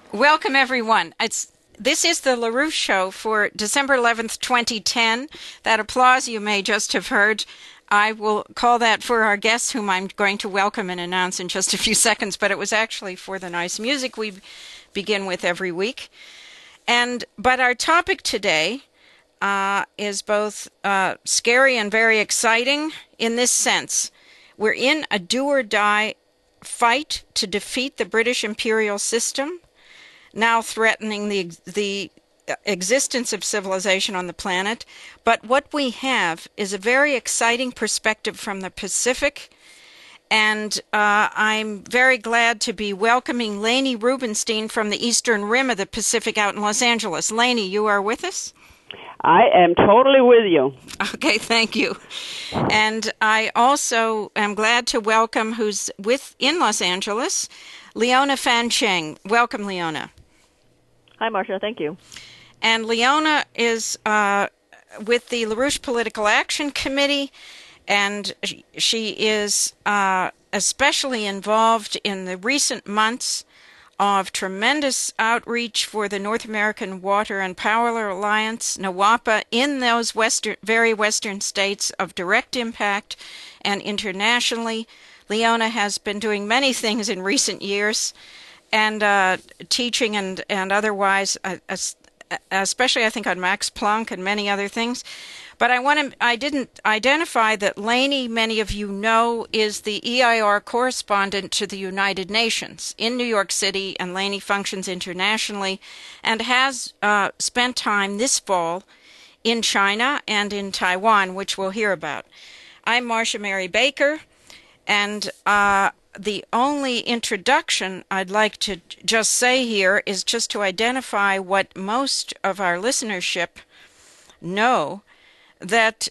Welcome, everyone. This is the LaRouche Show for December 11th, 2010. That applause you may just have heard, I will call that for our guests, whom I'm going to welcome and announce in just a few seconds, but it was actually for the nice music we begin with every week. But our topic today is both scary and very exciting in this sense. We're in a do-or-die fight to defeat the British imperial system, now threatening the existence of civilization on the planet. But what we have is a very exciting perspective from the Pacific, and I'm very glad to be welcoming Leni Rubenstein from the Eastern Rim of the Pacific out in Los Angeles. Leni, you are with us? I am totally with you. Okay, thank you. And I also am glad to welcome who's in Los Angeles, Leona Fan Cheng. Welcome, Leona. Hi, Marcia. Thank you. And Leona is with the LaRouche Political Action Committee, and she is especially involved in the recent months of tremendous outreach for the North American Water and Power Alliance, NWAPA, in those very western states of direct impact and internationally. Leona has been doing many things in recent years, and teaching and otherwise, especially I think on Max Planck and many other things. But I didn't identify that Leni, many of you know, is the EIR correspondent to the United Nations in New York City, and Leni functions internationally and has spent time this fall in China and in Taiwan, which we'll hear about. I'm Marcia Mary Baker, and the only introduction I'd like to just say here is just to identify what most of our listenership know, that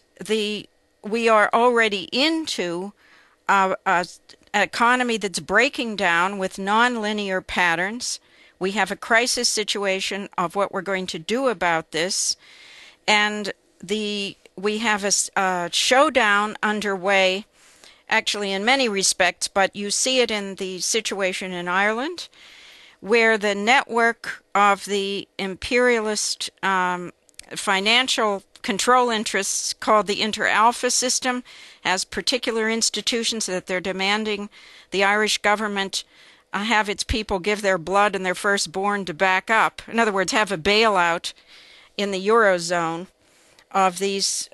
we are already into an economy that's breaking down with nonlinear patterns. We have a crisis situation of what we're going to do about this, and we have a showdown underway, actually in many respects, but you see it in the situation in Ireland, where the network of the imperialist financial control interests called the Inter-Alpha system has particular institutions that they're demanding the Irish government have its people give their blood and their firstborn to back up. In other words, have a bailout in the Eurozone of these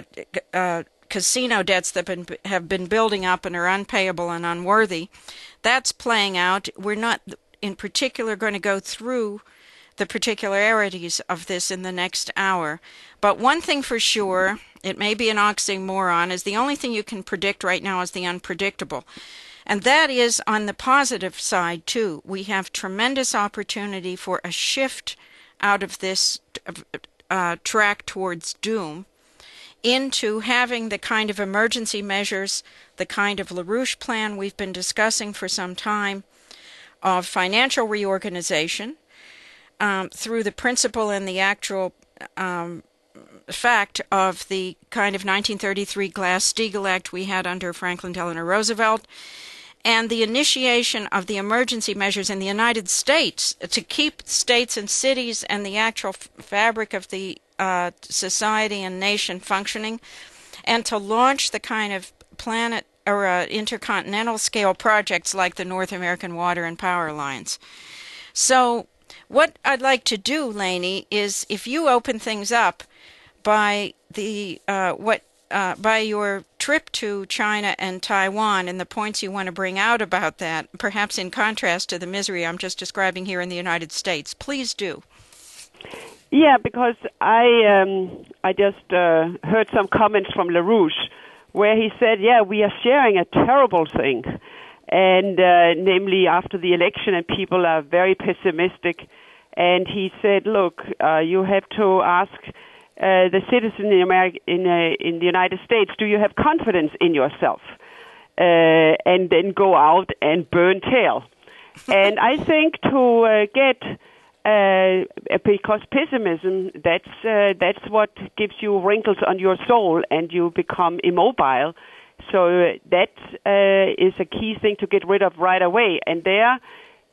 casino debts that have been building up and are unpayable and unworthy. That's playing out. We're not in particular going to go through the particularities of this in the next hour. But one thing for sure, it may be an oxymoron, is the only thing you can predict right now is the unpredictable. And that is on the positive side, too. We have tremendous opportunity for a shift out of this track towards doom into having the kind of emergency measures, the kind of LaRouche plan we've been discussing for some time, of financial reorganization, through the principle and the actual fact of the kind of 1933 Glass-Steagall Act we had under Franklin Delano Roosevelt, and the initiation of the emergency measures in the United States to keep states and cities and the actual fabric of the society and nation functioning, and to launch the kind of planet or intercontinental scale projects like the North American Water and Power Alliance. So what I'd like to do, Leni, is if you open things up by by your trip to China and Taiwan and the points you want to bring out about that, perhaps in contrast to the misery I'm just describing here in the United States. Please do. Yeah, because I just heard some comments from LaRouche where he said, yeah, we are sharing a terrible thing. And namely after the election, and people are very pessimistic. And he said, look, you have to ask the citizen in the United States, do you have confidence in yourself? And then go out and burn tail. And I think to get, because pessimism, that's what gives you wrinkles on your soul and you become immobile. So that is a key thing to get rid of right away. And there,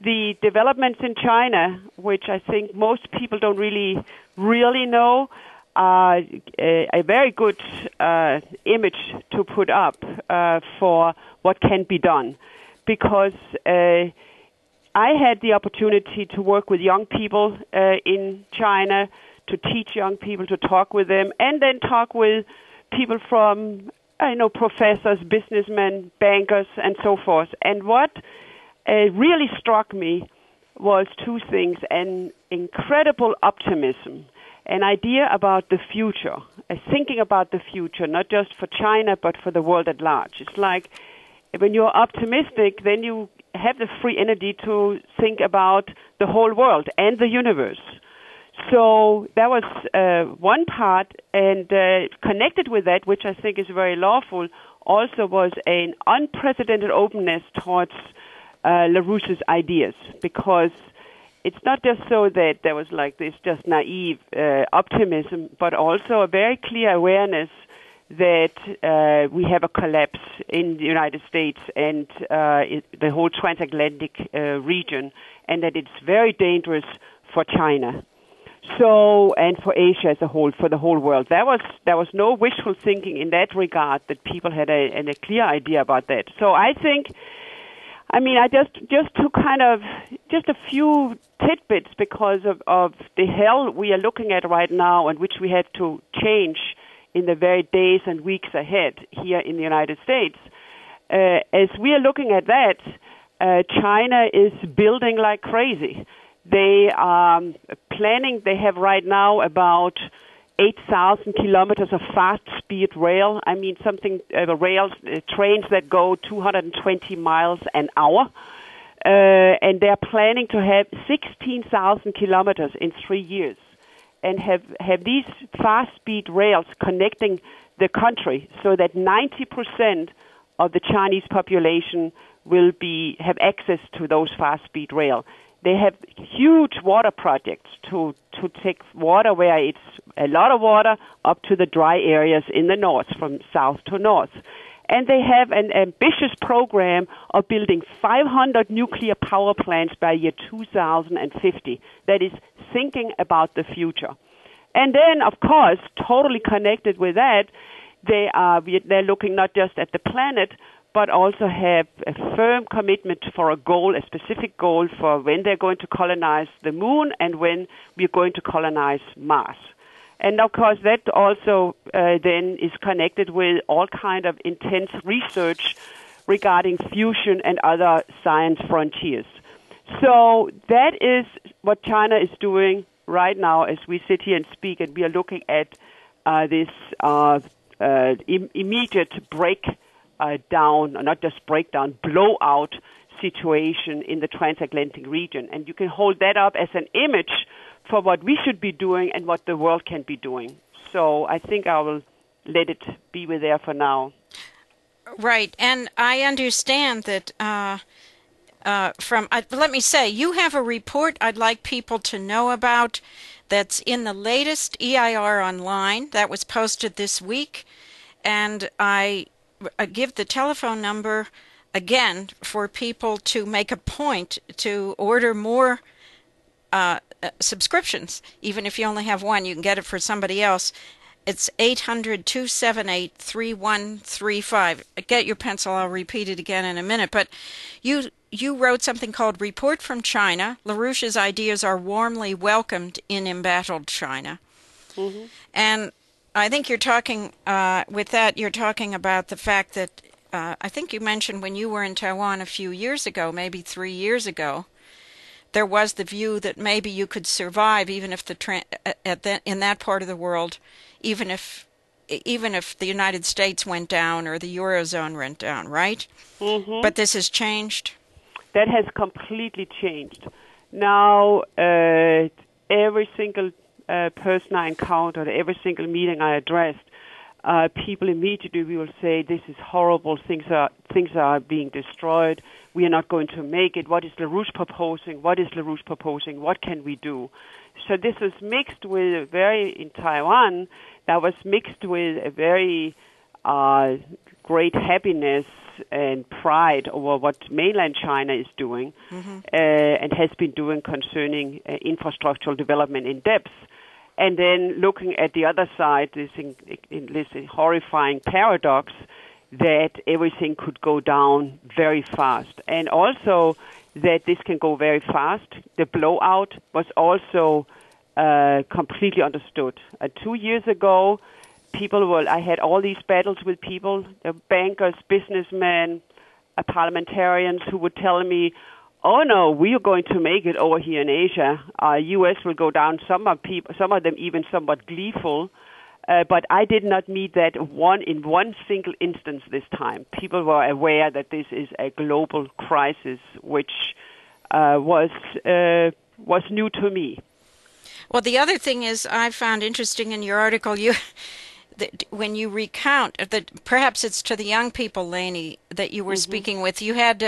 the developments in China, which I think most people don't really know, are a very good image to put up for what can be done. Because I had the opportunity to work with young people in China, to teach young people, to talk with them, and then talk with people from, professors, businessmen, bankers, and so forth. And what really struck me was two things: an incredible optimism, an idea about the future, a thinking about the future, not just for China, but for the world at large. It's like when you're optimistic, then you have the free energy to think about the whole world and the universe. So that was one part, and connected with that, which I think is very lawful, also was an unprecedented openness towards LaRouche's ideas, because it's not just so that there was like this just naive optimism, but also a very clear awareness that we have a collapse in the United States and the whole transatlantic region, and that it's very dangerous for China. So, and for Asia as a whole, for the whole world. There was no wishful thinking in that regard, that people had a clear idea about that. So I think, I just to kind of, just a few tidbits because of the hell we are looking at right now, and which we have to change in the very days and weeks ahead here in the United States. As we are looking at that, China is building like crazy. They are planning, they have right now about 8,000 kilometers of fast-speed rail. Trains that go 220 miles an hour. And they're planning to have 16,000 kilometers in 3 years, and have these fast-speed rails connecting the country so that 90% of the Chinese population will have access to those fast-speed rail. They have huge water projects to take water where it's a lot of water up to the dry areas in the north, from south to north. And they have an ambitious program of building 500 nuclear power plants by year 2050 that is thinking about the future. And then, of course, totally connected with that, they're looking not just at the planet, but also have a firm commitment for a goal, a specific goal for when they're going to colonize the moon and when we're going to colonize Mars. And of course, that also then is connected with all kind of intense research regarding fusion and other science frontiers. So that is what China is doing right now as we sit here and speak, and we are looking at this immediate blowout situation in the transatlantic region. And you can hold that up as an image for what we should be doing and what the world can be doing. So I think I will let it be with there for now. Right. And I understand that let me say, you have a report I'd like people to know about that's in the latest EIR Online that was posted this week. And I give the telephone number again for people to make a point to order more subscriptions. Even if you only have one, you can get it for somebody else. It's 800-278-3135. Get your pencil. I'll repeat it again in a minute. But you wrote something called Report from China. LaRouche's ideas are warmly welcomed in embattled China. Mm-hmm. And I think you're talking, with that, you're talking about the fact that, I think you mentioned when you were in Taiwan a few years ago, maybe 3 years ago, there was the view that maybe you could survive even if in that part of the world, even if the United States went down or the Eurozone went down, right? Mm-hmm. But this has changed? That has completely changed. Now, every single person I encountered, every single meeting I addressed, people immediately will say, this is horrible, things are being destroyed, we are not going to make it, what is LaRouche proposing, what can we do? So this was mixed with in Taiwan, that was mixed with a very great happiness and pride over what mainland China is doing and has been doing concerning infrastructural development in depth. And then looking at the other side, this horrifying paradox that everything could go down very fast. And also that this can go very fast. The blowout was also completely understood. 2 years ago, I had all these battles with people, bankers, businessmen, parliamentarians who would tell me, oh no, we are going to make it over here in Asia. U.S. will go down. Some of them even somewhat gleeful. But I did not meet that in one single instance this time. People were aware that this is a global crisis, which was new to me. Well, the other thing is I found interesting in your article, when you recount that perhaps it's to the young people, Lainey, that you were speaking with, you had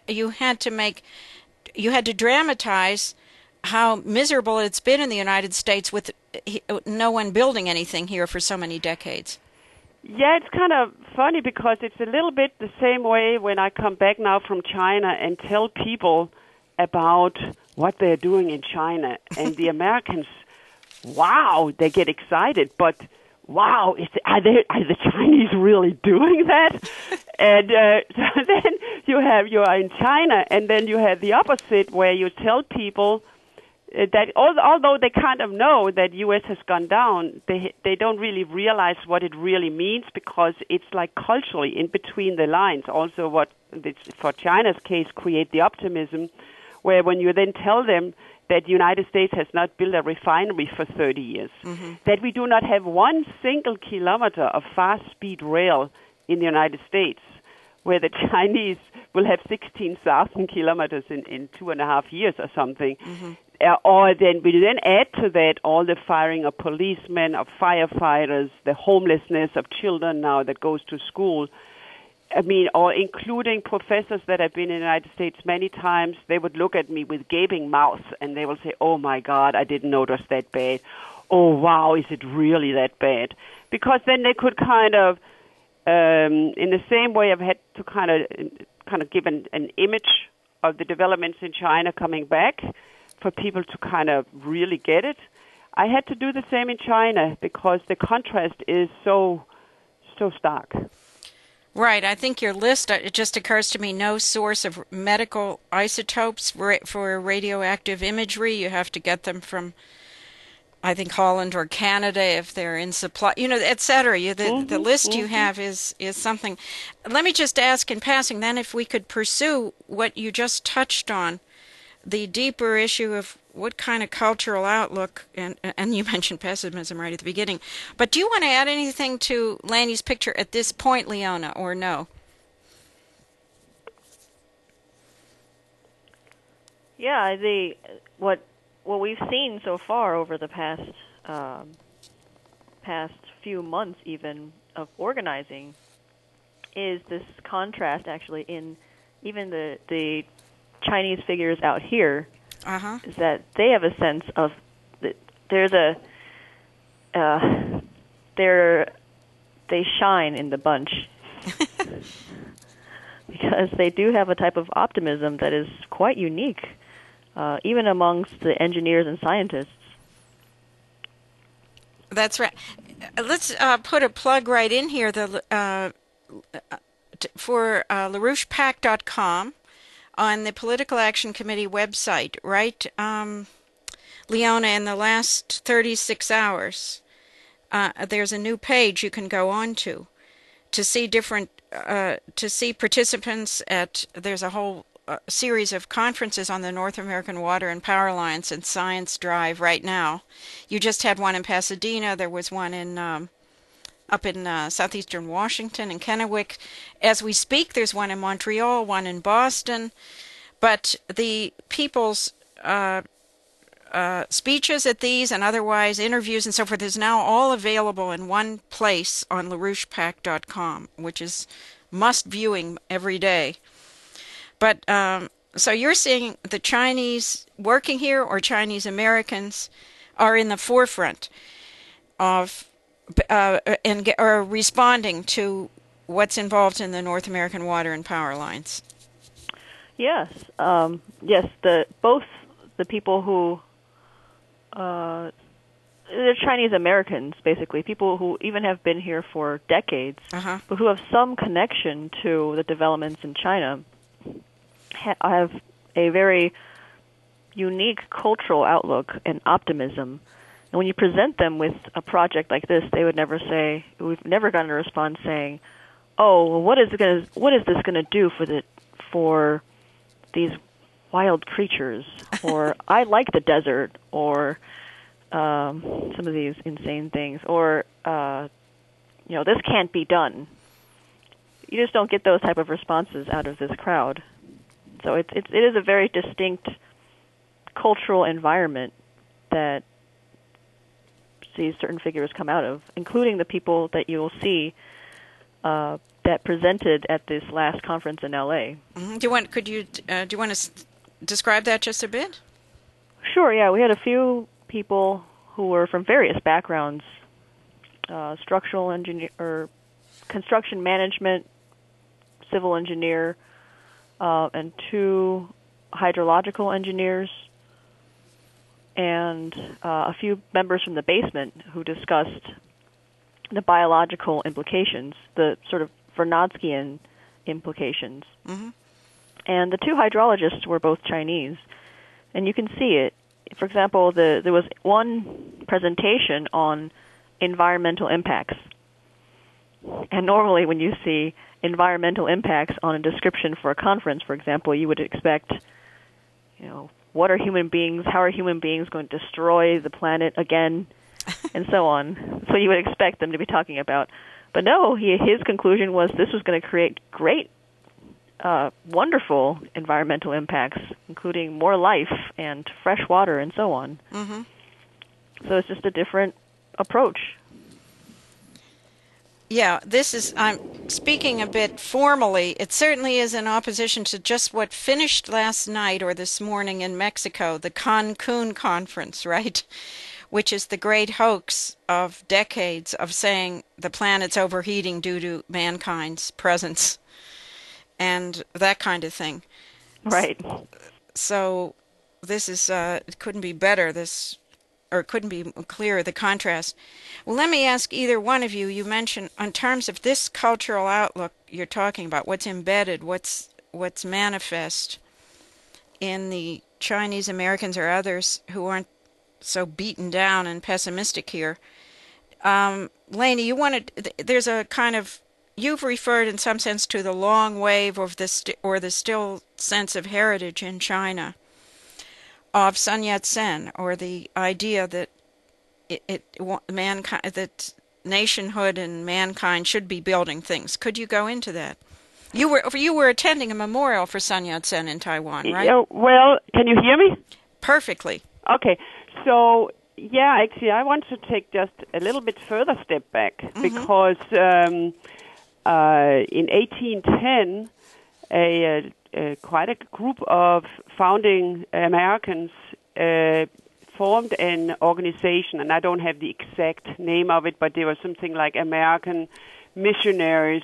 to dramatize how miserable it's been in the United States with no one building anything here for so many decades. Yeah, it's kind of funny because it's a little bit the same way when I come back now from China and tell people about what they're doing in China. And the Americans, wow, they get excited, but wow, are the Chinese really doing that? And so then you are in China, and then you have the opposite where you tell people that although they kind of know that U.S. has gone down, they don't really realize what it really means, because it's like culturally in between the lines. Also, what for China's case create the optimism, where when you then tell them that the United States has not built a refinery for 30 years, that we do not have one single kilometer of fast-speed rail in the United States, where the Chinese will have 16,000 kilometers in 2.5 years or something. Or then we then add to that all the firing of policemen, of firefighters, the homelessness of children now that goes to school. I mean, or including professors that have been in the United States many times, they would look at me with gaping mouths and they will say, oh my God, I didn't know it was that bad. Oh wow, is it really that bad? Because then they could kind of, in the same way I've had to kind of give an image of the developments in China coming back for people to kind of really get it. I had to do the same in China because the contrast is so stark. Right. I think your list, it just occurs to me, no source of medical isotopes for radioactive imagery. You have to get them from, I think, Holland or Canada if they're in supply, et cetera. The list you have is something. Let me just ask in passing then if we could pursue what you just touched on, the deeper issue of what kind of cultural outlook, and you mentioned pessimism right at the beginning, but do you want to add anything to Lanny's picture at this point, Leona, or no? Yeah, what we've seen so far over the past few months even of organizing is this contrast actually in even the Chinese figures out here, is that they have a sense of that they shine in the bunch because they do have a type of optimism that is quite unique, even amongst the engineers and scientists. That's right. Let's put a plug right in here for LaRouchePAC.com. On the Political Action Committee website, right, Leona, in the last 36 hours, there's a new page you can go on to see to see participants there's a whole series of conferences on the North American Water and Power Alliance and Science Drive right now. You just had one in Pasadena. There was one up in southeastern Washington and Kennewick. As we speak, there's one in Montreal, one in Boston. But the people's speeches at these and otherwise interviews and so forth is now all available in one place on LaRouchePAC.com, which is must viewing every day. But so you're seeing the Chinese working here or Chinese Americans are in the forefront of and are responding to what's involved in the North American water and power lines. Yes, yes. Both the people who they're Chinese Americans, basically, people who even have been here for decades, but who have some connection to the developments in China, have a very unique cultural outlook and optimism. And when you present them with a project like this, they would never say, we've never gotten a response saying, "Oh, well, what is this going to do for these wild creatures?" Or "I like the desert," or some of these insane things, or this can't be done. You just don't get those type of responses out of this crowd. So it is a very distinct cultural environment that these certain figures come out of, including the people that you will see that presented at this last conference in LA. Mm-hmm. Do you want to describe that just a bit? Sure. Yeah, we had a few people who were from various backgrounds: structural engineer, or construction management, civil engineer, and 2 hydrological engineers, and a few members from the basement who discussed the biological implications, the sort of Vernadskian implications. Mm-hmm. And the 2 hydrologists were both Chinese, and you can see it. For example, there was one presentation on environmental impacts. And normally when you see environmental impacts on a description for a conference, for example, you would expect, how are human beings going to destroy the planet again, and so on. So you would expect them to be talking about. But no, his conclusion was this was going to create great, wonderful environmental impacts, including more life and fresh water and so on. Mm-hmm. So it's just a different approach. Yeah, I'm speaking a bit formally. It certainly is in opposition to just what finished last night or this morning in Mexico, the Cancun conference, right? Which is the great hoax of decades of saying the planet's overheating due to mankind's presence and that kind of thing. Right. So this is, it couldn't be better, or it couldn't be clearer, the contrast. Well, let me ask either one of you mentioned, in terms of this cultural outlook you're talking about, what's embedded, what's manifest in the Chinese Americans or others who aren't so beaten down and pessimistic here. Lainey, there's a kind of, you've referred in some sense to the long wave of or the still sense of heritage in China of Sun Yat-sen, or the idea that that nationhood and mankind should be building things. Could you go into that? You were attending a memorial for Sun Yat-sen in Taiwan, right? Yeah, well, can you hear me? Perfectly. Okay. So, yeah, actually, I want to take just a little bit further step back, because in 1810, quite a group of founding Americans formed an organization, and I don't have the exact name of it, but there was something like American Missionaries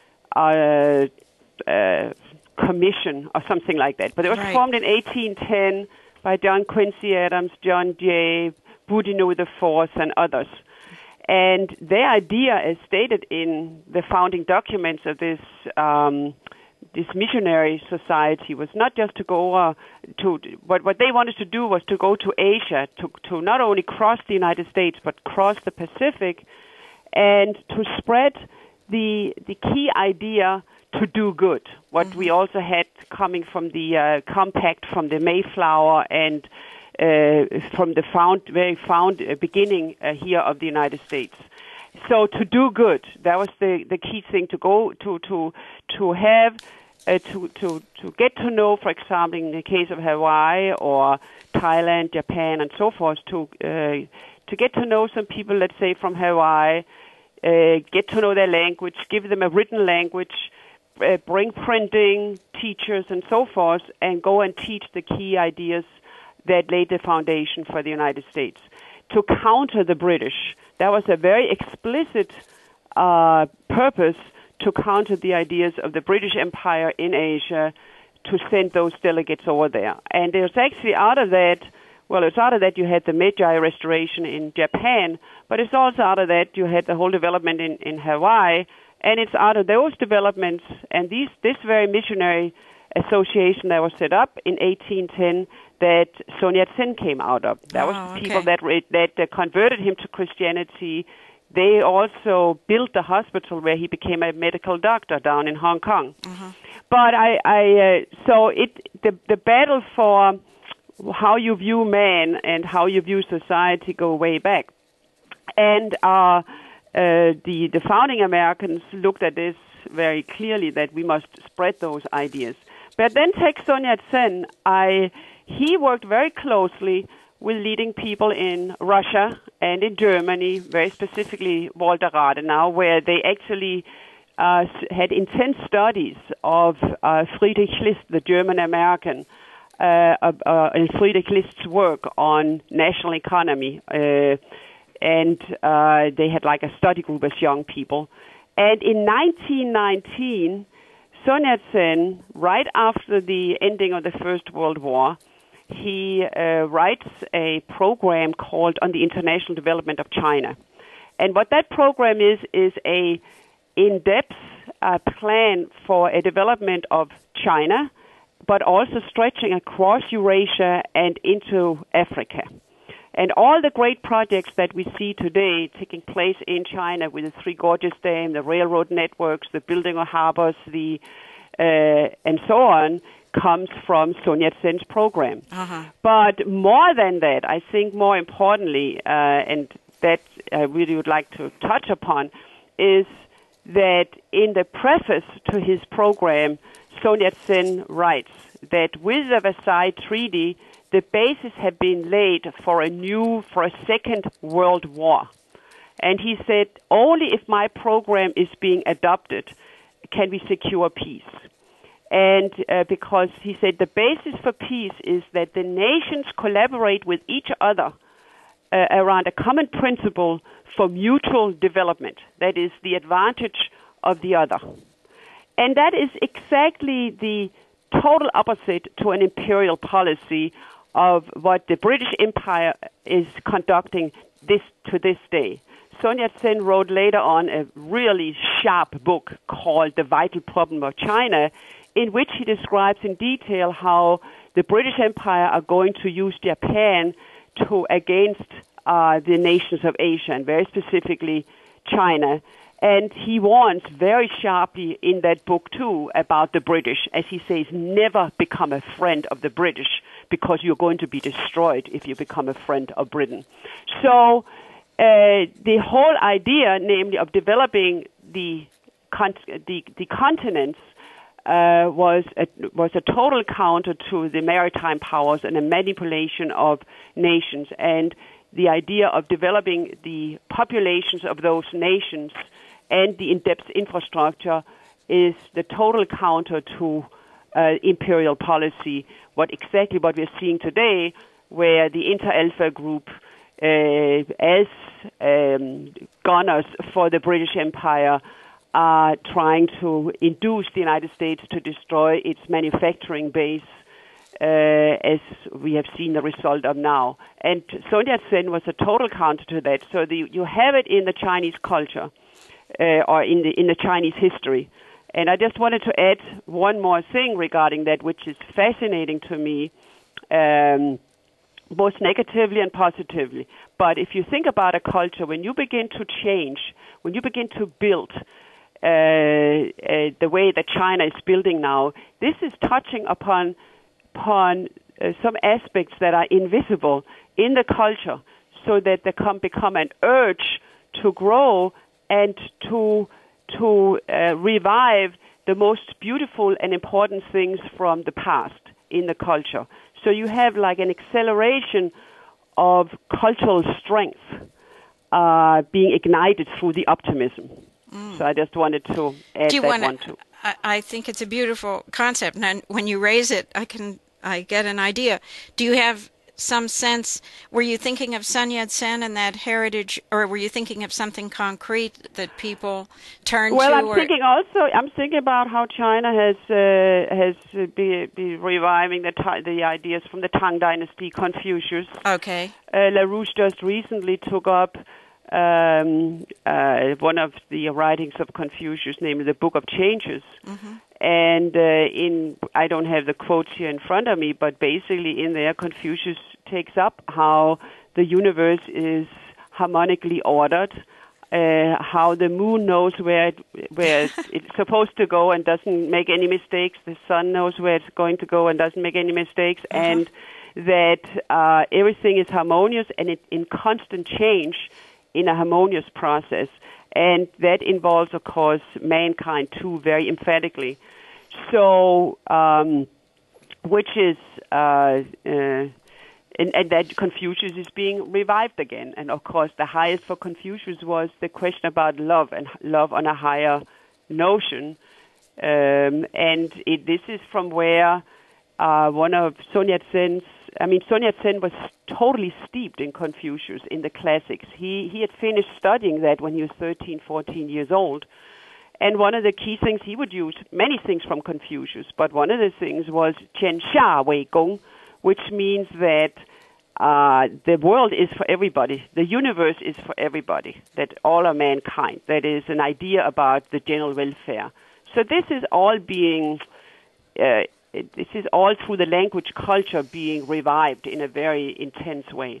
Commission or something like that. But it was formed in 1810 by John Quincy Adams, John Jay, Boudinot IV, and others. And their idea, as stated in the founding documents of this missionary society, was not just to go what they wanted to do was to go to Asia, to not only cross the United States, but cross the Pacific, and to spread the key idea to do good, what we also had coming from the compact from the Mayflower and from the very beginning here of the United States. So to do good, that was the key thing, to go to have to get to know, for example, in the case of Hawaii or Thailand, Japan, and so forth, to get to know some people, let's say from Hawaii, get to know their language, give them a written language, bring printing, teachers, and so forth, and go and teach the key ideas that laid the foundation for the United States. To counter the British, that was a very explicit purpose, to counter the ideas of the British Empire in Asia, to send those delegates over there. And there's actually out of that, you had the Meiji Restoration in Japan, but it's also out of that you had the whole development in Hawaii, and it's out of those developments and this very missionary association that was set up in 1810 that Sun Yat-sen came out of. That was the people that converted him to Christianity. They also built the hospital where he became a medical doctor down in Hong Kong. Uh-huh. But the battle for how you view man and how you view society go way back. And the founding Americans looked at this very clearly, that we must spread those ideas. But then take Sun Yat-sen. He worked very closely with leading people in Russia and in Germany, very specifically Walter Rathenau, where they actually had intense studies of Friedrich List, the German-American, and Friedrich List's work on national economy. And they had like a study group as young people. And in 1919, Sun Yat-sen, right after the ending of the First World War, he writes a program called On the International Development of China. And what that program is a in-depth plan for a development of China, but also stretching across Eurasia and into Africa. And all the great projects that we see today taking place in China with the Three Gorges Dam, the railroad networks, the building of harbors, and so on, comes from Sun Yat-sen's program. Uh-huh. But more than that, I think more importantly, and that I really would like to touch upon, is that in the preface to his program, Sun Yat-sen writes that with the Versailles Treaty, the basis had been laid for a second world war. And he said, only if my program is being adopted can we secure peace. And because he said the basis for peace is that the nations collaborate with each other around a common principle for mutual development. That is the advantage of the other. And that is exactly the total opposite to an imperial policy of what the British Empire is conducting to this day. Sun Yat-sen wrote later on a really sharp book called The Vital Problem of China, in which he describes in detail how the British Empire are going to use Japan against the nations of Asia, and very specifically China. And he warns very sharply in that book, too, about the British. As he says, never become a friend of the British, because you're going to be destroyed if you become a friend of Britain. So the whole idea, namely, of developing the continents was a total counter to the maritime powers and a manipulation of nations. And the idea of developing the populations of those nations and the in-depth infrastructure is the total counter to imperial policy. What we're seeing today, where the Inter-Alpha Group, as gunners for the British Empire, are trying to induce the United States to destroy its manufacturing base, as we have seen the result of now. And Sun Yat-sen was a total counter to that. So you have it in the Chinese culture, or in the Chinese history. And I just wanted to add one more thing regarding that, which is fascinating to me, both negatively and positively. But if you think about a culture, when you begin to change, when you begin to build the way that China is building now, this is touching upon some aspects that are invisible in the culture, so that there can become an urge to grow and to revive the most beautiful and important things from the past in the culture. So you have like an acceleration of cultural strength being ignited through the optimism. So I just wanted to add one too. I think it's a beautiful concept, and when you raise it, I get an idea. Do you have some sense? Were you thinking of Sun Yat-sen and that heritage, or were you thinking of something concrete that people turn to? Well, I'm thinking about how China has been reviving the ideas from the Tang Dynasty, Confucius. Okay. LaRouche just recently took up one of the writings of Confucius, namely the Book of Changes. Mm-hmm. And I don't have the quotes here in front of me, but basically in there, Confucius takes up how the universe is harmonically ordered, how the moon knows where it's supposed to go and doesn't make any mistakes. The sun knows where it's going to go and doesn't make any mistakes, and that everything is harmonious and it's in constant change in a harmonious process. And that involves, of course, mankind too, very emphatically. So, which is, and that Confucius is being revived again. And of course, the highest for Confucius was the question about love and love on a higher notion. This is from where one of Sun Yat-sen's, Sun Yat-sen was totally steeped in Confucius, in the classics. He had finished studying that when he was 13, 14 years old. And one of the key things he would use, many things from Confucius, but one of the things was Jian Xia Wei Gong, which means that the world is for everybody, the universe is for everybody, that all are mankind. That is an idea about the general welfare. So this is all being... this is all through the language culture being revived in a very intense way.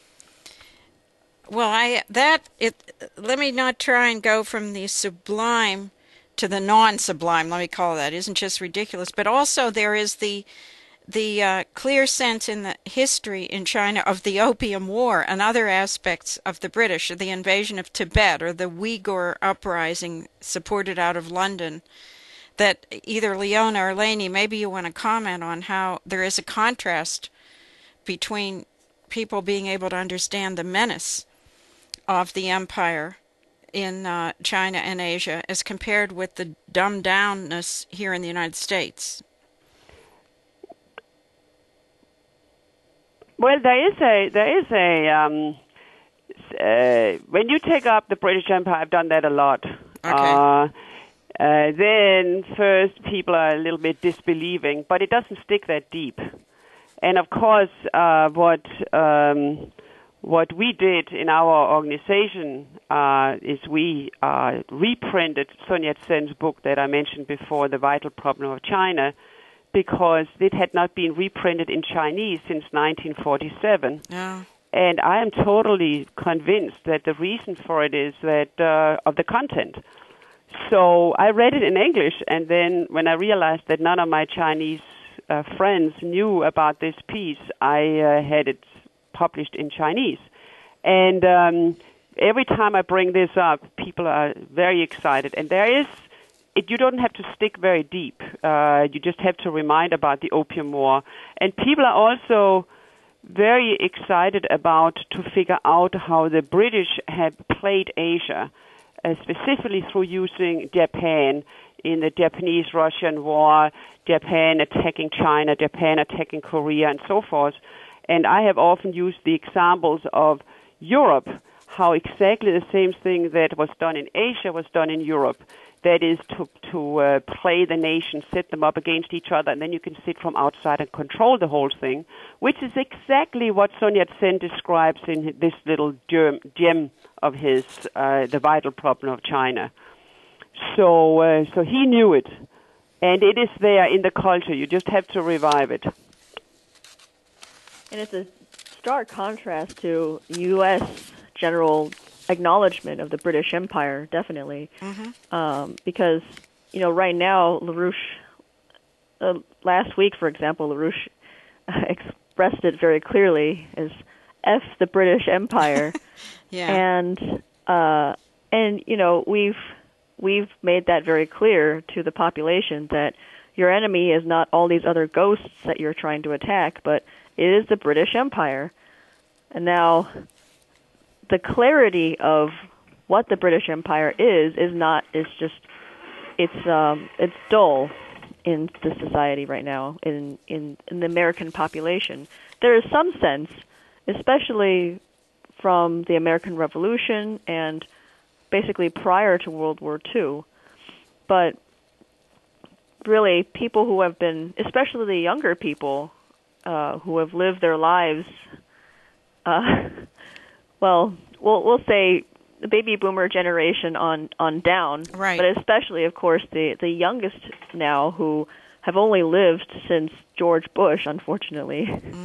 Well, let me not try and go from the sublime to the non-sublime. Let me call that. It isn't just ridiculous, but also there is the clear sense in the history in China of the Opium War and other aspects of the British, the invasion of Tibet or the Uyghur uprising supported out of London. That either Leona or Lainey, maybe you want to comment on how there is a contrast between people being able to understand the menace of the empire in China and Asia as compared with the dumbed downness here in the United States. Well, there is a when you take up the British Empire, I've done that a lot. Okay. Then first people are a little bit disbelieving, but it doesn't stick that deep. And of course, what we did in our organization is we reprinted Sun Yat-sen's book that I mentioned before, The Vital Problem of China, because it had not been reprinted in Chinese since 1947. Yeah. And I am totally convinced that the reason for it is that of the content. So I read it in English, and then when I realized that none of my Chinese friends knew about this piece, I had it published in Chinese. And every time I bring this up, people are very excited. And you don't have to stick very deep. You just have to remind about the Opium War. And people are also very excited to figure out how the British have played Asia, specifically through using Japan in the Japanese-Russian War, Japan attacking China, Japan attacking Korea, and so forth. And I have often used the examples of Europe, how exactly the same thing that was done in Asia was done in Europe. That is to play the nations, set them up against each other, and then you can sit from outside and control the whole thing, which is exactly what Sun Yat-sen describes in this little gem of his, The Vital Problem of China. So he knew it, and it is there in the culture. You just have to revive it. And it's a stark contrast to U.S. general acknowledgement of the British Empire, definitely, because right now LaRouche, last week, for example, LaRouche expressed it very clearly as "F the British Empire," and we've made that very clear to the population that your enemy is not all these other ghosts that you're trying to attack, but it is the British Empire. And now the clarity of what the British Empire is dull. in the society right now, in the American population. There is some sense, especially from the American Revolution and basically prior to World War II, but really people who have been, especially the younger people who have lived their lives, well, we'll say the baby boomer generation on down, right. But especially, of course, the youngest now who have only lived since George Bush, unfortunately.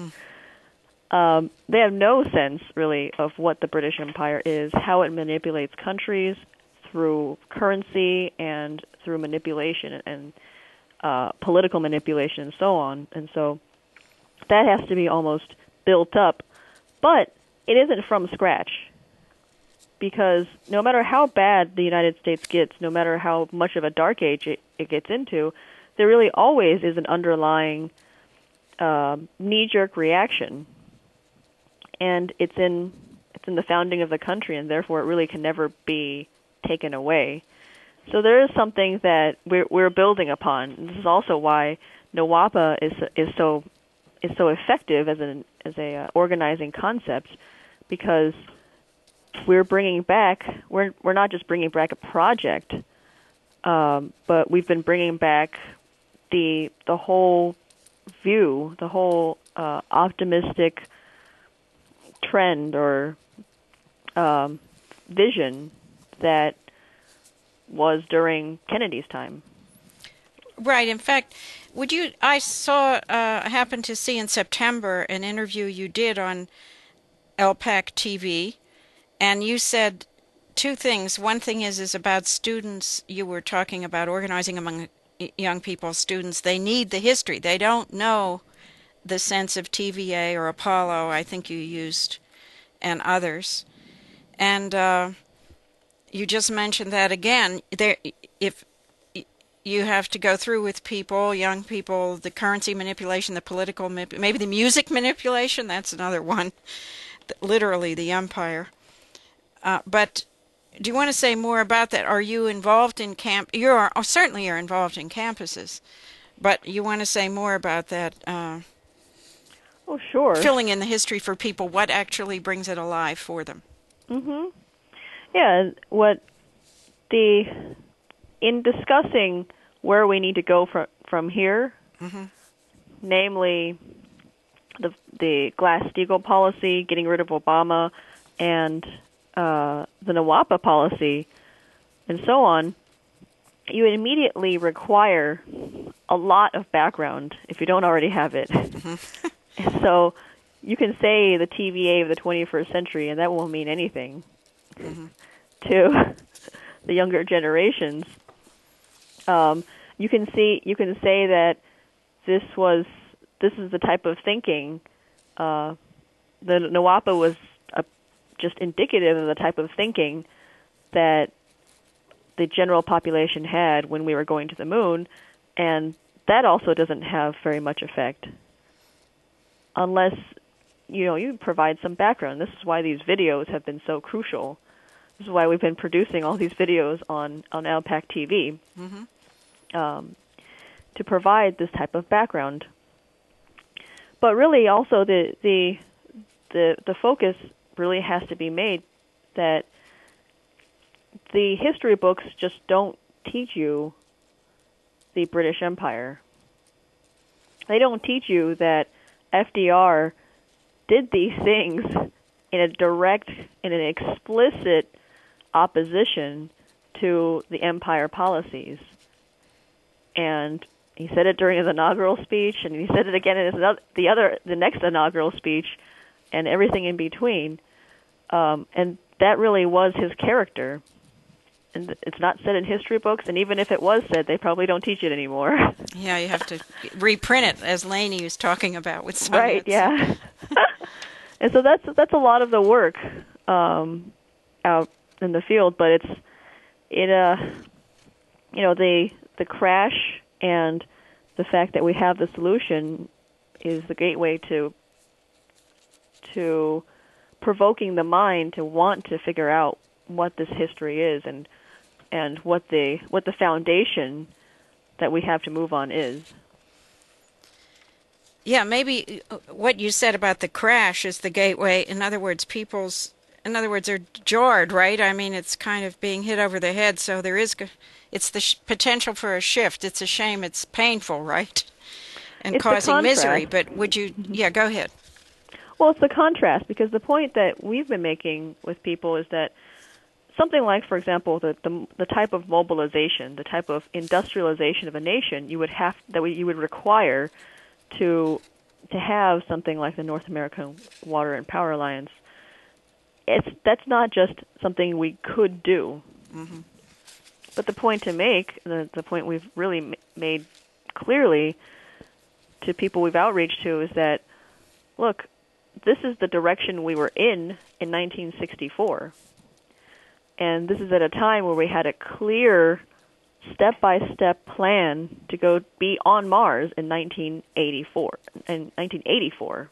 They have no sense, really, of what the British Empire is, how it manipulates countries through currency and through manipulation and political manipulation and so on. And so that has to be almost built up. But it isn't from scratch, because no matter how bad the United States gets, no matter how much of a dark age it gets into, there really always is an underlying knee-jerk reaction. And it's in the founding of the country, and therefore it really can never be taken away. So there is something that we're building upon. And this is also why NWAPA is so effective as a organizing concept, because we're bringing back. We're not just bringing back a project, but we've been bringing back the whole view, the whole optimistic trend or vision that was during Kennedy's time. Right. In fact, I happened to see in September an interview you did on LPAC TV, and you said two things. One thing is about students. You were talking about organizing among young people, students. They need the history. They don't know the sense of TVA or Apollo, I think you used, and others. And you just mentioned that again. If you have to go through with people, young people, the currency manipulation, the political, maybe the music manipulation, that's another one, literally the empire. But do you want to say more about that? Are you involved in certainly you're involved in campuses, but you want to say more about that? Oh, sure. Filling in the history for people, what actually brings it alive for them. Mm-hmm. Yeah, in discussing where we need to go from here, namely the Glass-Steagall policy, getting rid of Obama, and the NWAPA policy, and so on, you immediately require a lot of background if you don't already have it. So you can say the TVA of the 21st century, and that won't mean anything to the younger generations. You can say that this is the type of thinking. The NWAPA was just indicative of the type of thinking that the general population had when we were going to the moon, and that also doesn't have very much effect unless you provide some background. This is why these videos have been so crucial. This is why we've been producing all these videos on LPAC TV to provide this type of background. But really, also the focus really has to be made that the history books just don't teach you the British Empire. They don't teach you that FDR did these things in an explicit opposition to the empire policies. And he said it during his inaugural speech, and he said it again in the next inaugural speech, and everything in between. And that really was his character. And it's not said in history books, and even if it was said, they probably don't teach it anymore. Yeah, you have to reprint it, as Lainey was talking about with science. Right, yeah. And so that's a lot of the work out in the field, but the crash and the fact that we have the solution is the gateway to provoking the mind to want to figure out what this history is and what the foundation that we have to move on is. Yeah, maybe what you said about the crash is the gateway. In other words, they're jarred, right? I mean, it's kind of being hit over the head, so it's the potential for a shift. It's a shame. It's painful, right? And it's causing misery. But would you, yeah, go ahead. Well, it's the contrast, because the point that we've been making with people is that something like, for example, the type of mobilization, the type of industrialization of a nation you would require to have something like the North American Water and Power Alliance. That's not just something we could do. Mm-hmm. But the point to make, the point we've really made clearly to people we've outreached to, is that, look, this is the direction we were in 1964. And this is at a time where we had a clear step-by-step plan to go be on Mars in 1984.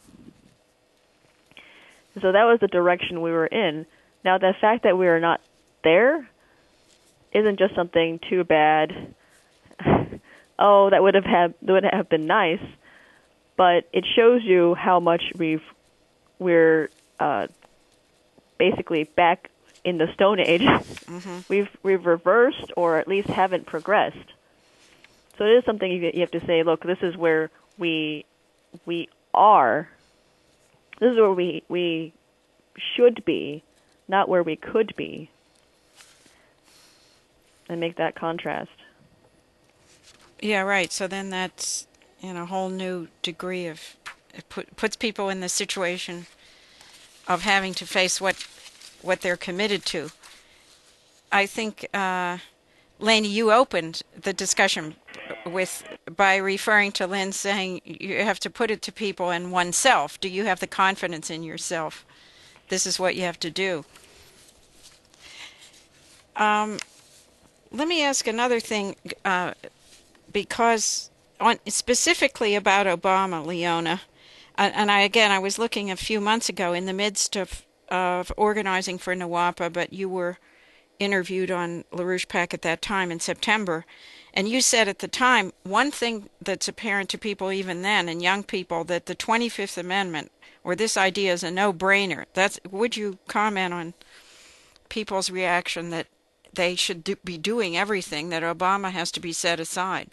So that was the direction we were in. Now, the fact that we are not there isn't just something too bad. Oh, that would have been nice, but it shows you how much we're basically back in the Stone Age. Mm-hmm. We've reversed, or at least haven't progressed. So it is something you have to say, look, this is where we are. This is where we should be, not where we could be. And make that contrast. Yeah, right. So then that's in a whole new degree of, it puts people in the situation of having to face what they're committed to. I think, Lainey, you opened the discussion by referring to Lynn saying you have to put it to people and oneself. Do you have the confidence in yourself? This is what you have to do. Let me ask another thing, because specifically about Obama, Leona, and I was looking a few months ago in the midst of organizing for NWAPA, but you were interviewed on LaRouche PAC at that time in September, and you said at the time, one thing that's apparent to people even then, and young people, that the 25th Amendment, or this idea, is a no-brainer. Would you comment on people's reaction that they should be doing everything, that Obama has to be set aside?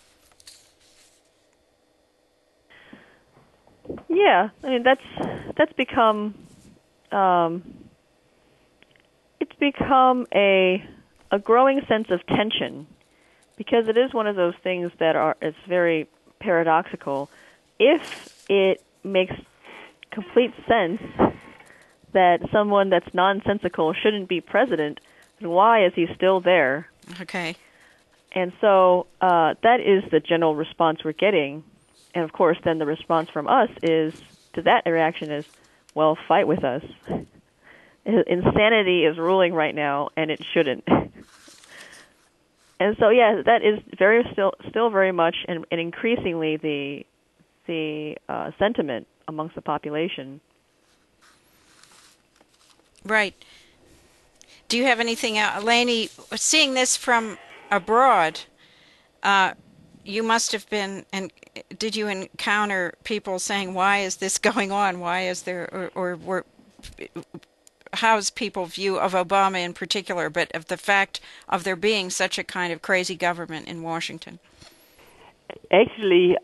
Yeah, I mean that's become it's become a growing sense of tension, because it is one of those things that it's very paradoxical. If it makes complete sense that someone that's nonsensical shouldn't be president, then why is he still there? Okay. And so that is the general response we're getting. And of course, then the response from us to that reaction is, well, fight with us. Insanity is ruling right now, and it shouldn't. And so, yeah, that is still very much and increasingly the sentiment amongst the population. Right. Do you have anything else? Lainey, seeing this from abroad, you must have been, and did you encounter people saying, why is this going on? Why is there, or how's people view of Obama in particular, but of the fact of there being such a kind of crazy government in Washington? Actually,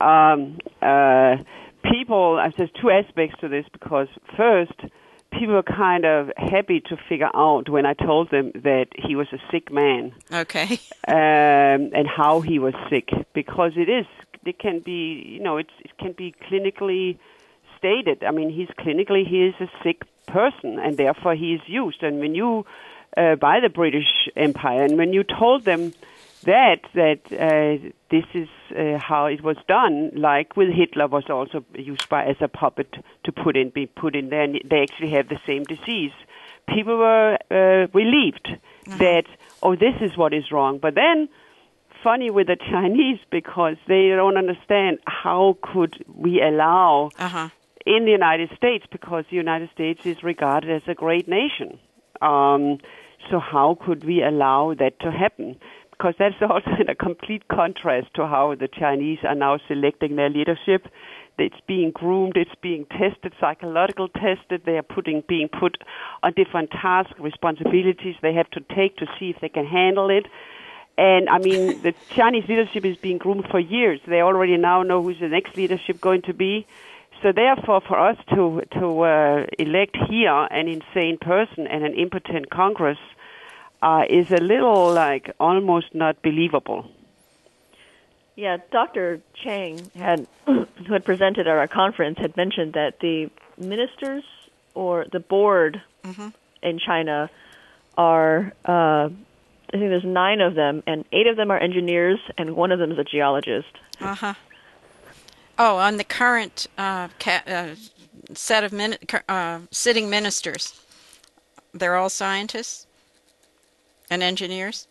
there's two aspects to this, because first, people were kind of happy to figure out when I told them that he was a sick man. Okay. And how he was sick, because it can be, it can be clinically stated. I mean, he is a sick person, and therefore he is used. And when you, by the British Empire, and when you told them that this is how it was done, like with Hitler was also used as a puppet to be put in there, and they actually have the same disease. People were relieved that, this is what is wrong. But then, funny with the Chinese, because they don't understand how could we allow in the United States, because the United States is regarded as a great nation. So how could we allow that to happen? because that's also in a complete contrast to how the Chinese are now selecting their leadership. It's being groomed, it's being tested, psychological tested. They are being put on different tasks, responsibilities they have to take to see if they can handle it. And I mean, the Chinese leadership is being groomed for years. They already now know who's the next leadership going to be. So therefore, for us to elect here an insane person and an impotent Congress is a little like almost not believable. Yeah, Dr. Chang who had presented at our conference, had mentioned that the ministers or the board in China are, I think there's 9 of them, and 8 of them are engineers, and 1 of them is a geologist. Uh-huh. Oh, on the current set of sitting ministers, they're all scientists and engineers?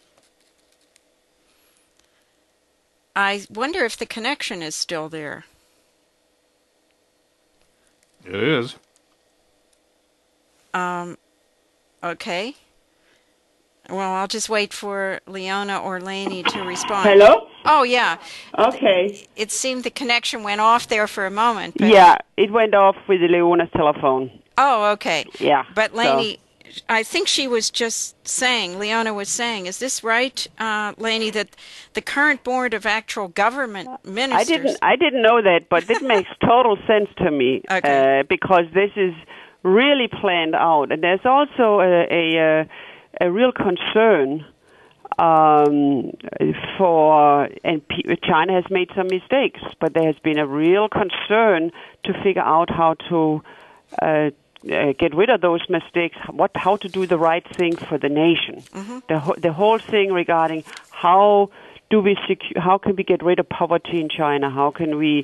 I wonder if the connection is still there. It is. Okay. Well, I'll just wait for Leona or Lainey to respond. Hello? Oh, yeah. Okay. It seemed the connection went off there for a moment. But... Yeah, it went off with Leona's telephone. Oh, okay. Yeah. But Lainey, I think she was just saying, Leona was saying, is this right, Lainey, that the current board of actual government ministers... I didn't know that, but it makes total sense to me. Okay. Because this is really planned out. And there's also a real concern China has made some mistakes, but there has been a real concern to figure out how to get rid of those mistakes, how to do the right thing for the nation. Mm-hmm. The whole thing regarding how can we get rid of poverty in China? How can we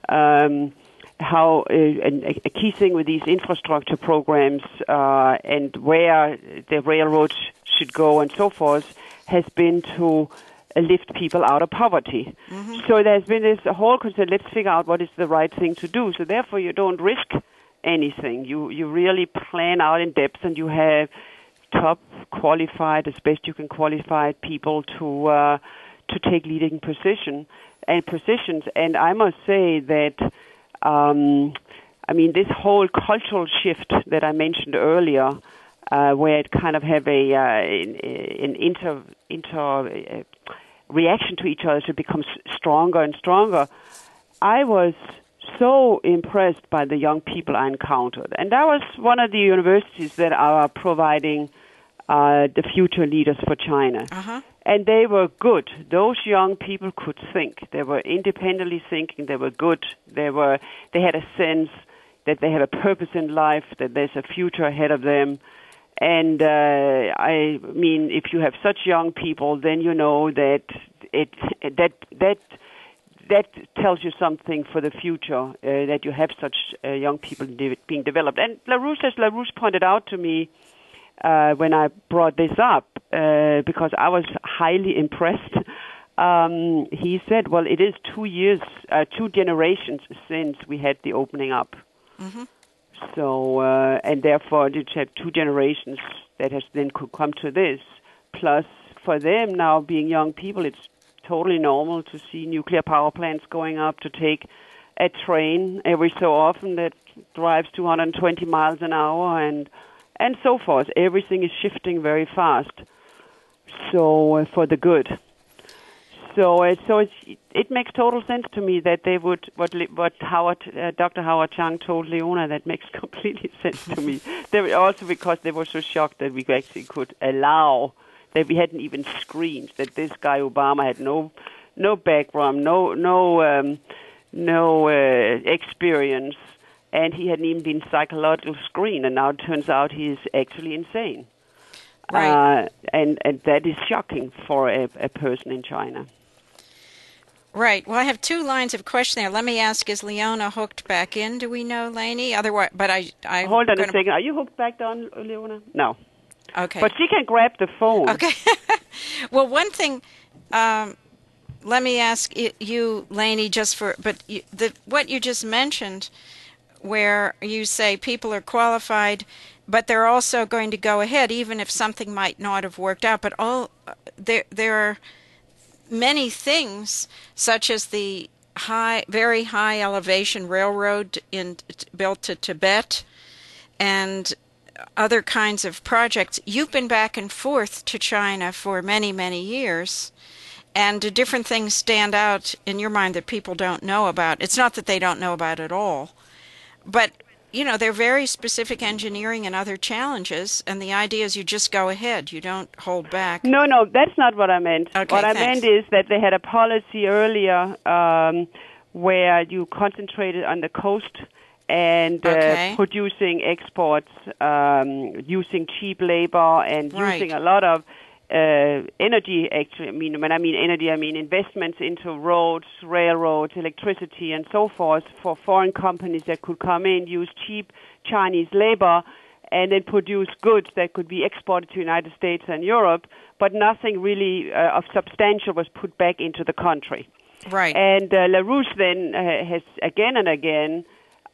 a key thing with these infrastructure programs and where the railroads should go and so forth has been to lift people out of poverty. Mm-hmm. So there's been this whole concern, let's figure out what is the right thing to do. So therefore you don't risk anything. You really plan out in depth, and you have top qualified, as best you can qualified people to take leading positions. And I must say that this whole cultural shift that I mentioned earlier, where it kind of have an inter reaction to each other to become stronger and stronger. I was so impressed by the young people I encountered, and that was one of the universities that are providing the future leaders for China. Uh-huh. And they were good. Those young people could think. They were independently thinking. They were good. They had a sense that they have a purpose in life, that there's a future ahead of them. And if you have such young people, then you know that that tells you something for the future, that you have such young people being developed. And as LaRouche pointed out to me when I brought this up, because I was highly impressed, he said, well, it is 2 generations since we had the opening up. Mm-hmm. So, and therefore, you have 2 generations that has then could come to this. Plus, for them now being young people, it's totally normal to see nuclear power plants going up, to take a train every so often that drives 220 miles an hour, and so forth. Everything is shifting very fast. So, for the good. So it makes total sense to me that they would what Dr. Howard Chang told Leona. That makes completely sense to me. They were also because they were so shocked that we actually could allow that we hadn't even screened that this guy Obama had no background, no experience, and he hadn't even been psychological screened, and now it turns out he's actually insane. Right. And that is shocking for a person in China. Right. Well, I have 2 lines of question there. Let me ask: is Leona hooked back in? Do we know, Lainey? Otherwise, but I hold on a second. Are you hooked back on, Leona? No. Okay. But she can grab the phone. Okay. Well, one thing. Let me ask you, Lainey, what you just mentioned, where you say people are qualified, but they're also going to go ahead, even if something might not have worked out. But there are many things, such as the very high elevation railroad built to Tibet and other kinds of projects. You've been back and forth to China for many, many years, and do different things stand out in your mind that people don't know about? It's not that they don't know about it all, but there are very specific engineering and other challenges, and the idea is you just go ahead. You don't hold back. No, that's not what I meant. Okay, what I thanks. meant is that they had a policy earlier where you concentrated on the coast and producing exports, using cheap labor and using a lot of energy. Actually, when I mean energy, I mean investments into roads, railroads, electricity, and so forth for foreign companies that could come in, use cheap Chinese labor, and then produce goods that could be exported to the United States and Europe, but nothing really of substantial was put back into the country. Right. And LaRouche then has again and again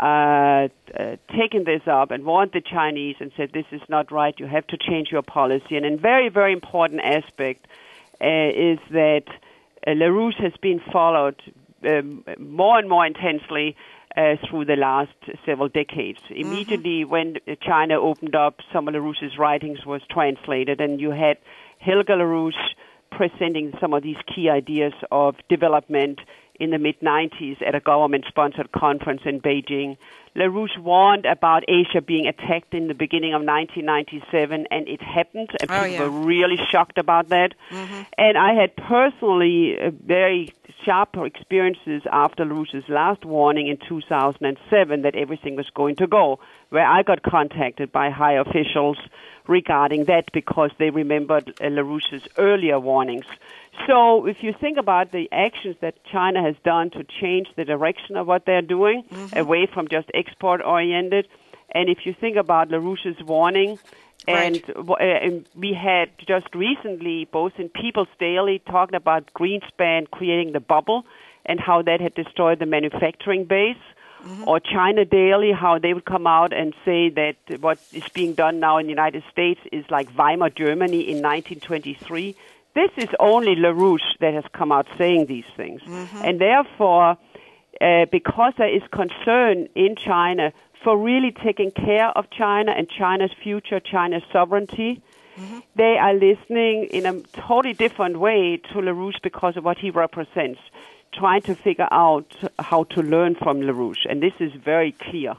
taken this up and warned the Chinese and said, this is not right, you have to change your policy. And a very, very important aspect is that LaRouche has been followed more and more intensely through the last several decades. Immediately when China opened up, some of LaRouche's writings was translated, and you had Helge LaRouche presenting some of these key ideas of development in the mid-90s at a government-sponsored conference in Beijing. LaRouche warned about Asia being attacked in the beginning of 1997, and it happened, and people were really shocked about that. Mm-hmm. And I had personally very sharp experiences after LaRouche's last warning in 2007 that everything was going to go, where I got contacted by high officials regarding that because they remembered LaRouche's earlier warnings. So if you think about the actions that China has done to change the direction of what they're doing, away from just export-oriented, and if you think about LaRouche's warning, and we had just recently, both in People's Daily, talking about Greenspan creating the bubble and how that had destroyed the manufacturing base, or China Daily, how they would come out and say that what is being done now in the United States is like Weimar Germany in 1923. This is only LaRouche that has come out saying these things. And therefore, because there is concern in China for really taking care of China and China's future, China's sovereignty, they are listening in a totally different way to LaRouche because of what he represents, trying to figure out how to learn from LaRouche. And this is very clear.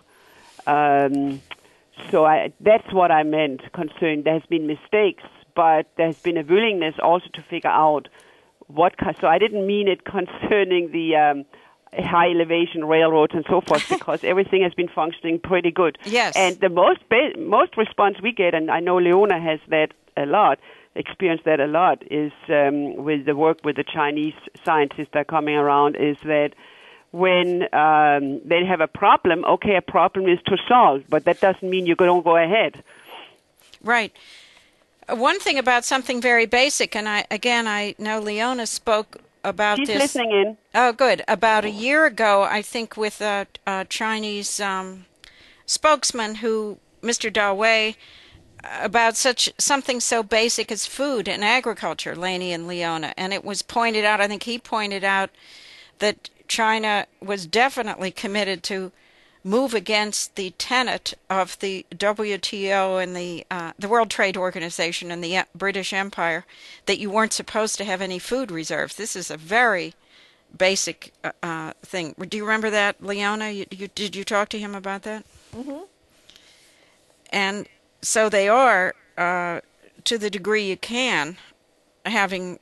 So that's what I meant, concerned. There has been mistakes, but there's been a willingness also to figure out so I didn't mean it concerning the high elevation railroads and so forth, because everything has been functioning pretty good. Yes. And the most response we get, and I know Leona has that a lot, experienced that a lot, is with the work with the Chinese scientists that are coming around, is that when they have a problem, a problem is to solve, but that doesn't mean you don't go ahead. Right. One thing about something very basic, and I know Leona spoke about She's this. She's listening in. Oh, good. About a year ago, I think, with a Chinese spokesman, Mr. Da Wei, about something so basic as food and agriculture, Lainey and Leona. And it was pointed out, I think he pointed out, that China was definitely committed to move against the tenet of the WTO and the World Trade Organization and the British Empire that you weren't supposed to have any food reserves. This is a very basic thing. Do you remember that, Leona? Did you talk to him about that? Mm-hmm. And so they are, to the degree you can, having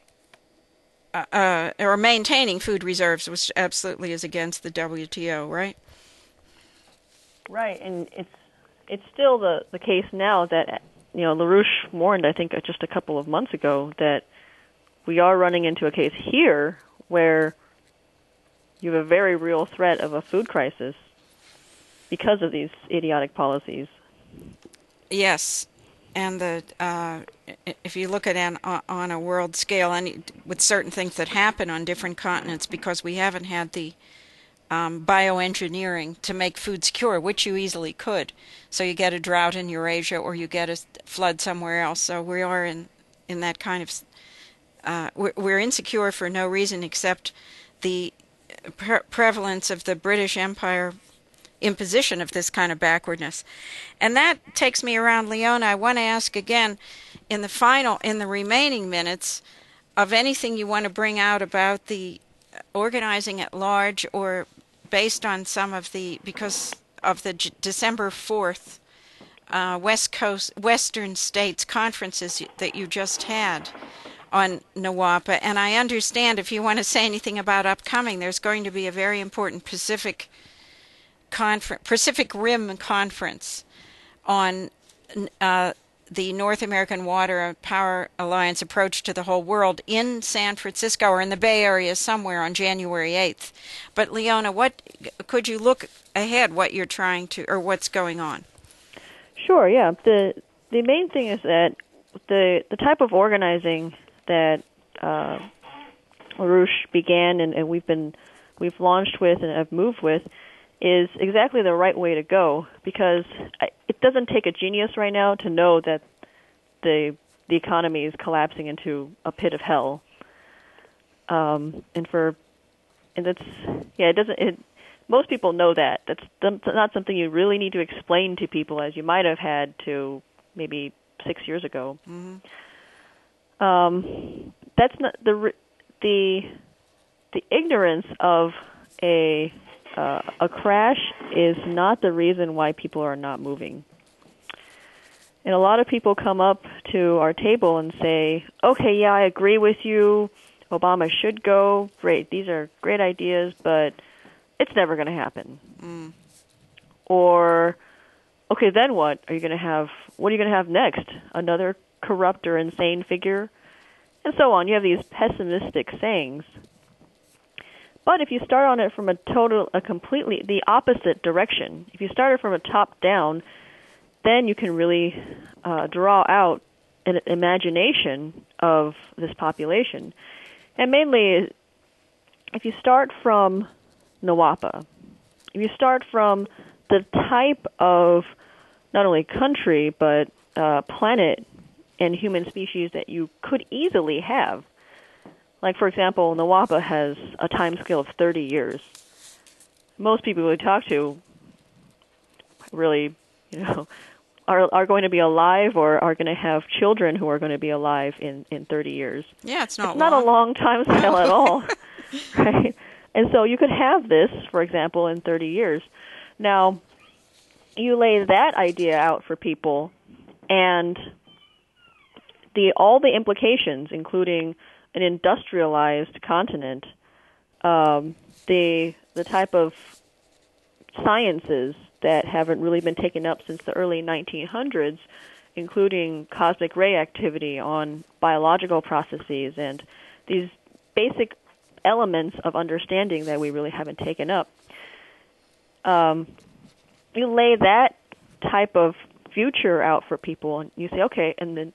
or maintaining food reserves, which absolutely is against the WTO, right? Right, and it's still the case now that LaRouche warned, I think, just a couple of months ago that we are running into a case here where you have a very real threat of a food crisis because of these idiotic policies. Yes, and if you look at it on a world scale, and with certain things that happen on different continents, because we haven't had the bioengineering to make food secure, which you easily could. So you get a drought in Eurasia or you get a flood somewhere else. So we are in that kind of we're insecure for no reason except the prevalence of the British Empire imposition of this kind of backwardness. And that takes me around, Leona. I want to ask again, in the remaining minutes, of anything you want to bring out about the organizing at large, or based on some of because of the December 4th Western States conferences that you just had on NWAPA. And I understand, if you want to say anything about upcoming, there's going to be a very important Pacific Rim conference on the North American Water and Power Alliance approach to the whole world in San Francisco or in the Bay Area somewhere on January 8th. But Leona, what could you look ahead, what you're trying to, or what's going on? Sure, yeah. The main thing is that the type of organizing that LaRouche began and we've launched with and have moved with is exactly the right way to go, because it doesn't take a genius right now to know that the economy is collapsing into a pit of hell. Most people know that. That's not something you really need to explain to people as you might have had to maybe 6 years ago. Mm-hmm. That's not the ignorance of a crash is not the reason why people are not moving. And a lot of people come up to our table and say, okay, yeah, I agree with you. Obama should go. Great. These are great ideas, but it's never going to happen. Mm. Or, okay, then what? What are you going to have next? Another corrupt or insane figure? And so on. You have these pessimistic sayings. But if you start on it from completely the opposite direction, if you start it from a top down, then you can really draw out an imagination of this population. And mainly, if you start from NWAPA, if you start from the type of not only country but planet and human species that you could easily have. Like, for example, NWAPA has a time scale of 30 years. Most people we talk to really, are going to be alive or are going to have children who are going to be alive in 30 years. Yeah, it's not a long time scale at all, right? And so you could have this, for example, in 30 years. Now, you lay that idea out for people, and all the implications, including an industrialized continent, the type of sciences that haven't really been taken up since the early 1900s, including cosmic ray activity on biological processes and these basic elements of understanding that we really haven't taken up. You lay that type of future out for people, and you say, okay, and then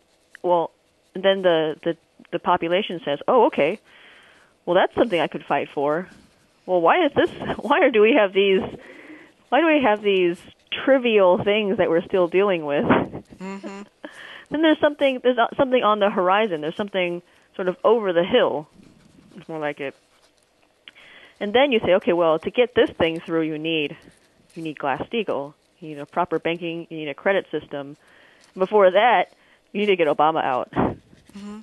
the population says, oh, okay, well, that's something I could fight for. Well, why do we have these trivial things that we're still dealing with? Mm-hmm. Then there's something on the horizon. There's something sort of over the hill. It's more like it. And then you say, okay, well, to get this thing through, you need Glass-Steagall, you need a proper banking, you need a credit system. Before that, you need to get Obama out. Mm-hmm.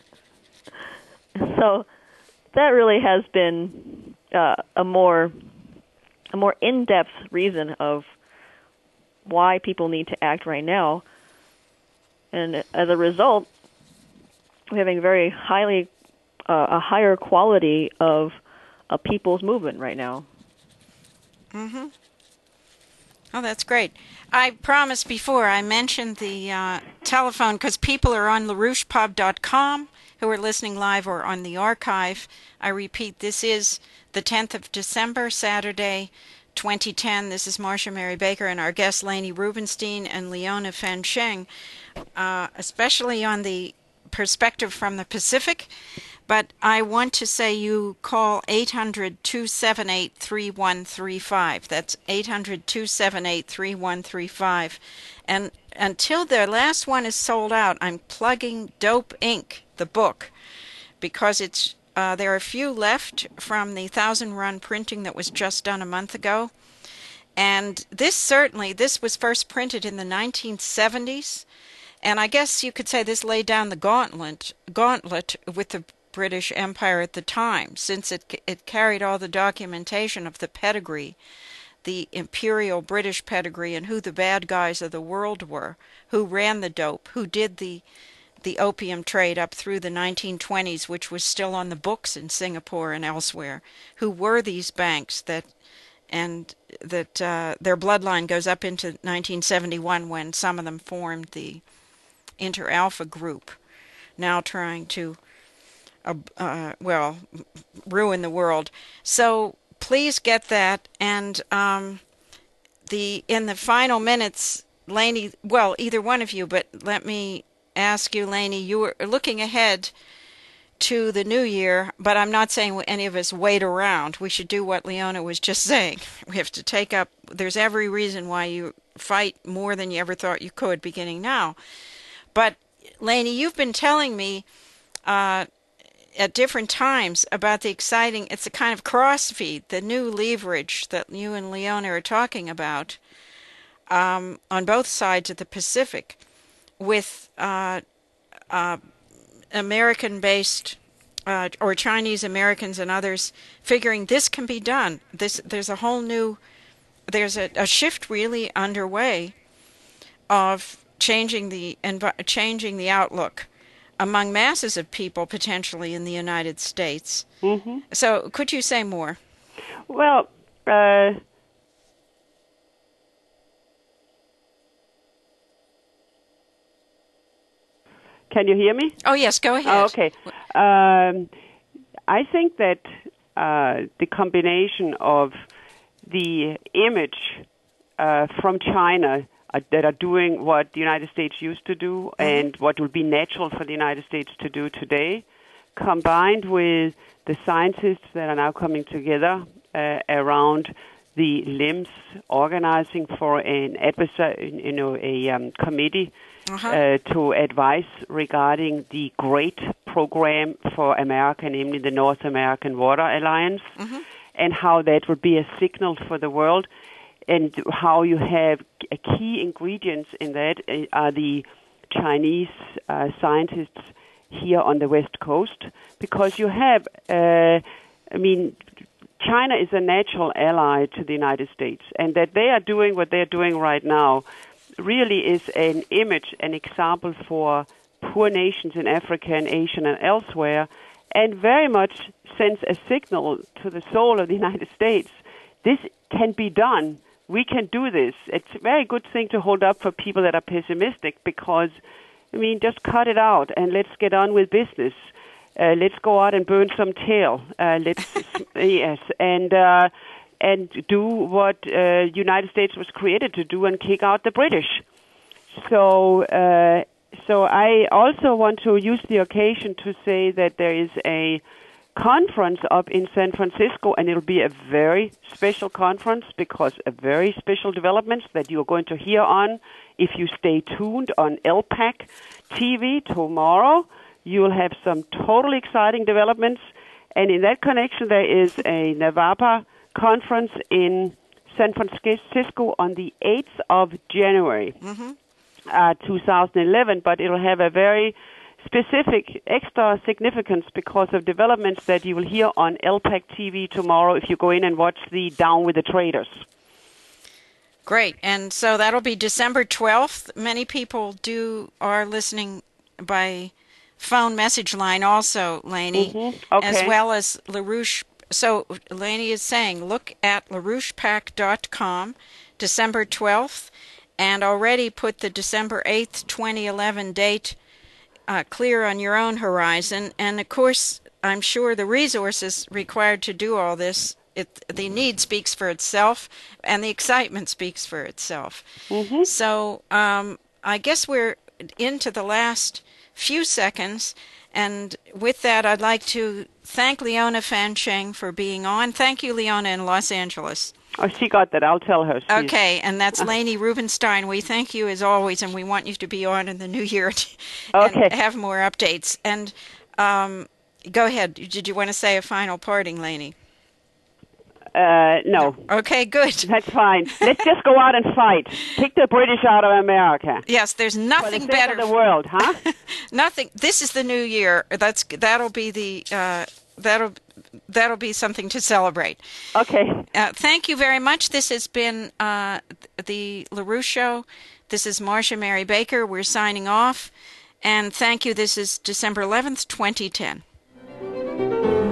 So that really has been a more in-depth reason of why people need to act right now. And as a result, we're having very a higher quality of a people's movement right now. Mm-hmm. Oh, that's great. I promised before I mentioned the telephone because people are on LaRouchePub.com who are listening live or on the archive. I repeat, this is the 10th of December, Saturday, 2010. This is Marcia Mary Baker and our guests Leni Rubenstein and Leona Fensheng, especially on the perspective from the Pacific. But I want to say you call 800-278-3135. That's 800-278-3135. And until the last one is sold out, I'm plugging Dope Inc., the book, because it's there are a few left from the 1,000-run printing that was just done a month ago. And this was first printed in the 1970s. And I guess you could say this laid down the gauntlet with the British Empire at the time, since it carried all the documentation of the pedigree, the imperial British pedigree, and who the bad guys of the world were, who ran the dope, who did the opium trade up through the 1920s, which was still on the books in Singapore and elsewhere, who were these banks their bloodline goes up into 1971 when some of them formed the Inter-Alpha group, now trying to ruin the world. So please get that. And in the final minutes, Lainey, well, either one of you, but let me ask you, Lainey, you were looking ahead to the new year, but I'm not saying any of us wait around. We should do what Leona was just saying. We have to take up, there's every reason why you fight more than you ever thought you could beginning now. But, Lainey, you've been telling me at different times about the exciting, it's a kind of cross-feed, the new leverage that you and Leona are talking about on both sides of the Pacific with American-based or Chinese Americans and others figuring this can be done. There's a whole new, there's a shift really underway of changing the outlook among masses of people potentially in the United States. Mm-hmm. So could you say more? Well, can you hear me? Oh, yes, go ahead. Oh, okay. I think that the combination of the image from China that are doing what the United States used to do and what would be natural for the United States to do today, combined with the scientists that are now coming together around the LIMS organizing for an committee to advise regarding the GREAT program for America, namely the North American Water Alliance, and how that would be a signal for the world, and how you have key ingredients in that are the Chinese scientists here on the West Coast, because you have, China is a natural ally to the United States, and that they are doing what they're doing right now really is an image, an example for poor nations in Africa and Asia and elsewhere, and very much sends a signal to the soul of the United States. This can be done. We can do this. It's a very good thing to hold up for people that are pessimistic because, just cut it out and let's get on with business. Let's go out and burn some tail. Yes, and do what United States was created to do and kick out the British. So I also want to use the occasion to say that there is a conference up in San Francisco, and it'll be a very special conference because of very special developments that you're going to hear on if you stay tuned on LPAC TV tomorrow. You will have some totally exciting developments, and in that connection, there is a NAVAPA conference in San Francisco on the 8th of January, 2011, but it'll have a very specific extra significance because of developments that you will hear on LPAC TV tomorrow if you go in and watch the Down with the Traders. Great. And so that'll be December 12th. Many people are listening by phone message line also, Lainey, okay, as well as LaRouche. So Lainey is saying, look at LaRouchePAC.com, December 12th, and already put the December 8th, 2011 date clear on your own horizon. And of course, I'm sure the resources required to do all this, the need speaks for itself, and the excitement speaks for itself. So I guess we're into the last few seconds, and with that, I'd like to thank Leona Fancheng for being on. Thank you, Leona, in Los Angeles. Oh, she got that. I'll tell her. Okay, and that's Lainey Rubenstein. We thank you as always, and we want you to be on in the new year and have more updates. And Go ahead. Did you want to say a final parting, Lainey? No. Okay, good. That's fine. Let's just go out and fight. Kick the British out of America. Yes, there's nothing for the better. Of the world, huh? Nothing. This is the new year. That'll be the that'll be something to celebrate. Okay. Thank you very much. This has been the LaRouche Show. This is Marcia Mary Baker. We're signing off. And thank you. This is December 11th, 2010.